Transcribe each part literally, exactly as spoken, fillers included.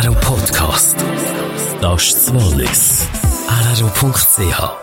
R R O Podcast. Das ist das Wallis. R R O Punkt C H.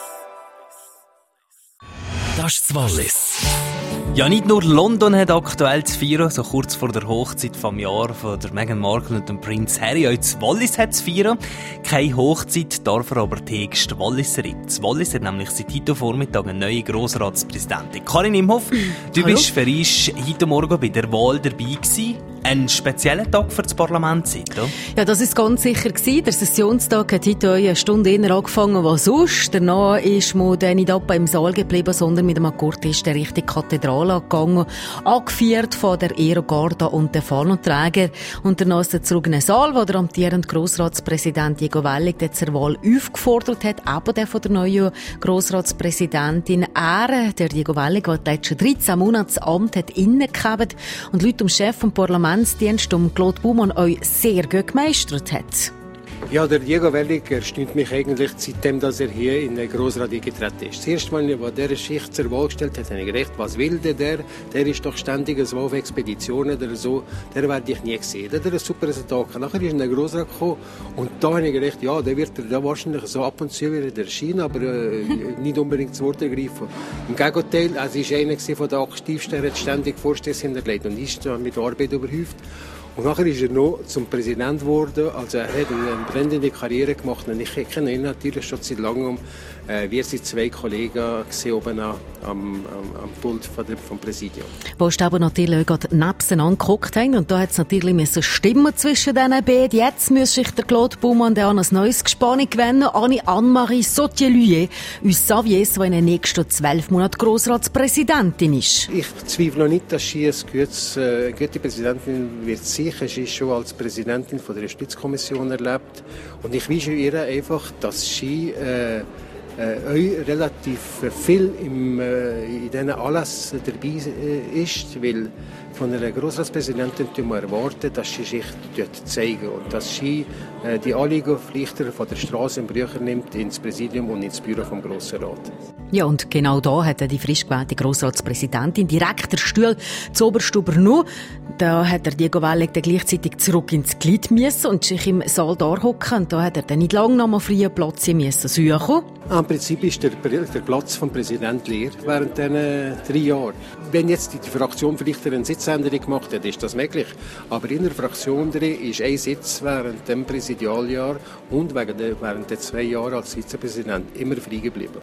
Das ist das Wallis. Ja, nicht nur London hat aktuell zu feiern, so kurz vor der Hochzeit vom Jahr von der Meghan Markle und dem Prinz Harry. Auch das Wallis hat zu feiern. Keine Hochzeit, dafür aber die höchste Walliserin. Das Wallis hat nämlich seit heute Vormittag eine neue Grossratspräsidentin. Karin Imhoff, du Hallo. bist für uns heute Morgen bei der Wahl dabei gewesen. Ein spezieller Tag für das Parlament, oder? Ja, das ist ganz sicher gewesen. Der Sessionstag hat heute eine Stunde eher angefangen als sonst. Danach ist man dann nicht ab im Saal geblieben, sondern mit dem Akkordtisch der Richtung Kathedrale gegangen, angeführt von der Ehrgarde und den Fahnenträger. Und danach ist er zurück in den Saal, wo der amtierende Grossratspräsident Diego Wellig zur Wahl aufgefordert hat, eben der von der neuen Grossratspräsidentin. Er, der Diego Wellig, der die letzten dreizehn Monate das Amt hat innegehabt und Leute dem Chef vom Parlament Parlamentsdienst um Claude Baumann euch sehr gut gemeistert hat. Ja, der Diego Wellig erstaunt mich eigentlich seitdem, dass er hier in den Grossrat eingetreten ist. Das erste Mal, als er diese Schicht zur Wahl gestellt hat, habe ich gedacht, was will der? Der Der ist doch ständig so auf Expeditionen oder so. Der werde ich nie gesehen. Der hat ein super Resultat. Nachher ist er in den Grossrat gekommen und da habe ich gedacht, ja, der wird da wahrscheinlich so ab und zu wieder erscheinen, aber äh, nicht unbedingt zu Wort ergreifen. Im Gegenteil, also er war einer von den aktivsten, er hat ständig Vorstöße hinterlegt und ist mit Arbeit überhäuft. Und nachher ist er noch zum Präsident geworden. Also er hat eine brennende Karriere gemacht. Und ich kenne ihn natürlich schon seit langem. Äh, wir sind zwei Kollegen gesehen oben am, am, am Pult von der, vom Präsidium. Wo sie aber natürlich gerade nebeneinander geguckt haben. Und da hat es natürlich müssen stimmen zwischen diesen beiden. Jetzt muss sich der Claude Baumann an ein neues Gespann gewinnen. Annie Anne-Marie Sautier-Luyer aus Savies, die in den nächsten zwölf Monaten Grossratspräsidentin ist. Ich zweifle noch nicht, dass sie eine gute, äh, gute Präsidentin wird sein. Sie ist schon als Präsidentin von der Justizkommission erlebt. Und ich wünsche ihr einfach, dass sie äh, äh, euch relativ viel im, äh, in diesen Anlässen dabei äh, ist, weil von einer Grossratspräsidentin tun wir erwarten, dass sie sich dort zeigen und dass sie äh, die Anliegen vielleicht von der Straße im Brücher nimmt ins Präsidium und ins Büro vom Grossen Rat. Ja, und genau da hat die frisch gewählte Grossratspräsidentin direkt den Stuhl zu oberst übernommen. Da hat der Diego Wellig dann gleichzeitig zurück ins Glied müssen und sich im Saal da hocken. Und da hat er dann nicht lange noch mal freien Platz müssen suchen. Im Prinzip ist der, der Platz vom Präsidenten leer während diesen drei Jahren. Wenn jetzt die Fraktion vielleicht eine Sitzänderung gemacht hat, ist das möglich. Aber in der Fraktion drin ist ein Sitz während dem Präsidialjahr und während der zwei Jahre als Vizepräsident immer frei geblieben.